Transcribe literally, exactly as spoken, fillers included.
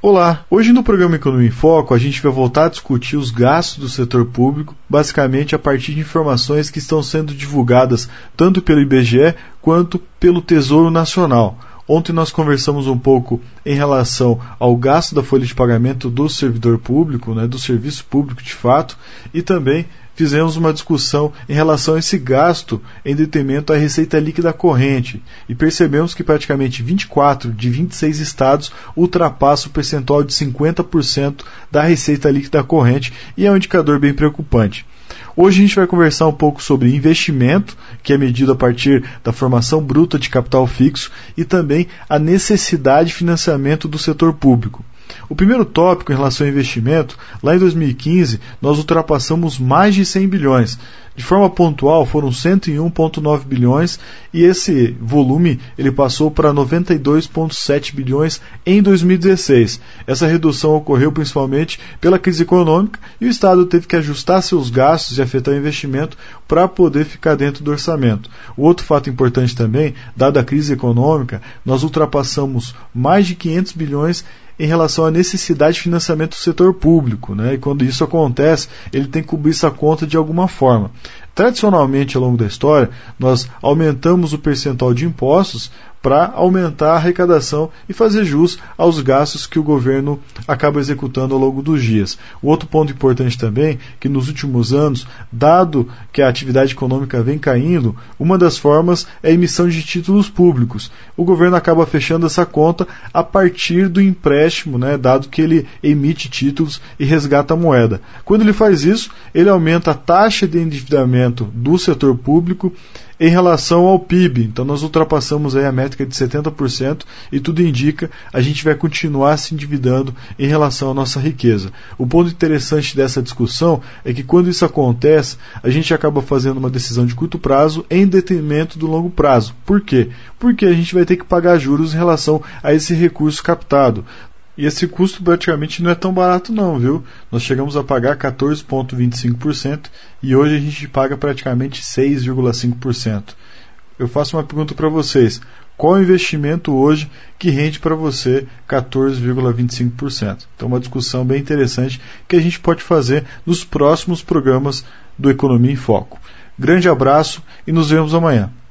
Olá, hoje no programa Economia em Foco a gente vai voltar a discutir os gastos do setor público, basicamente a partir de informações que estão sendo divulgadas tanto pelo I B G E quanto pelo Tesouro Nacional. Ontem nós conversamos um pouco em relação ao gasto da folha de pagamento do servidor público, né, do serviço público de fato, e também fizemos uma discussão em relação a esse gasto em detrimento à receita líquida corrente e percebemos que praticamente vinte e quatro de vinte e seis estados ultrapassam o percentual de cinquenta por cento da receita líquida corrente e é um indicador bem preocupante. Hoje a gente vai conversar um pouco sobre investimento, que é medido a partir da formação bruta de capital fixo, e também a necessidade de financiamento do setor público. O primeiro tópico em relação ao investimento, lá em dois mil e quinze, nós ultrapassamos mais de cem bilhões. De forma pontual, foram cento e um vírgula nove bilhões e esse volume ele passou para noventa e dois vírgula sete bilhões em dois mil e dezesseis. Essa redução ocorreu principalmente pela crise econômica e o Estado teve que ajustar seus gastos e afetar o investimento para poder ficar dentro do orçamento. O outro fato importante também, dada a crise econômica, nós ultrapassamos mais de quinhentos bilhões em relação à necessidade de financiamento do setor público, né? E quando isso acontece, ele tem que cobrir essa conta de alguma forma. Tradicionalmente, ao longo da história, nós aumentamos o percentual de impostos para aumentar a arrecadação e fazer jus aos gastos que o governo acaba executando ao longo dos dias. O outro ponto importante também, que nos últimos anos, dado que a atividade econômica vem caindo, uma das formas é a emissão de títulos públicos. O governo acaba fechando essa conta a partir do empréstimo, né, dado que ele emite títulos e resgata a moeda. Quando ele faz isso, ele aumenta a taxa de endividamento do setor público em relação ao P I B. Então nós ultrapassamos aí a métrica de setenta por cento e tudo indica a gente vai continuar se endividando em relação à nossa riqueza. O ponto interessante dessa discussão é que quando isso acontece, a gente acaba fazendo uma decisão de curto prazo em detrimento do longo prazo. Por quê? Porque a gente vai ter que pagar juros em relação a esse recurso captado. E esse custo praticamente não é tão barato não, viu? Nós chegamos a pagar quatorze vírgula vinte e cinco por cento e hoje a gente paga praticamente seis vírgula cinco por cento. Eu faço uma pergunta para vocês. Qual o investimento hoje que rende para você quatorze vírgula vinte e cinco por cento? Então uma discussão bem interessante que a gente pode fazer nos próximos programas do Economia em Foco. Grande abraço e nos vemos amanhã.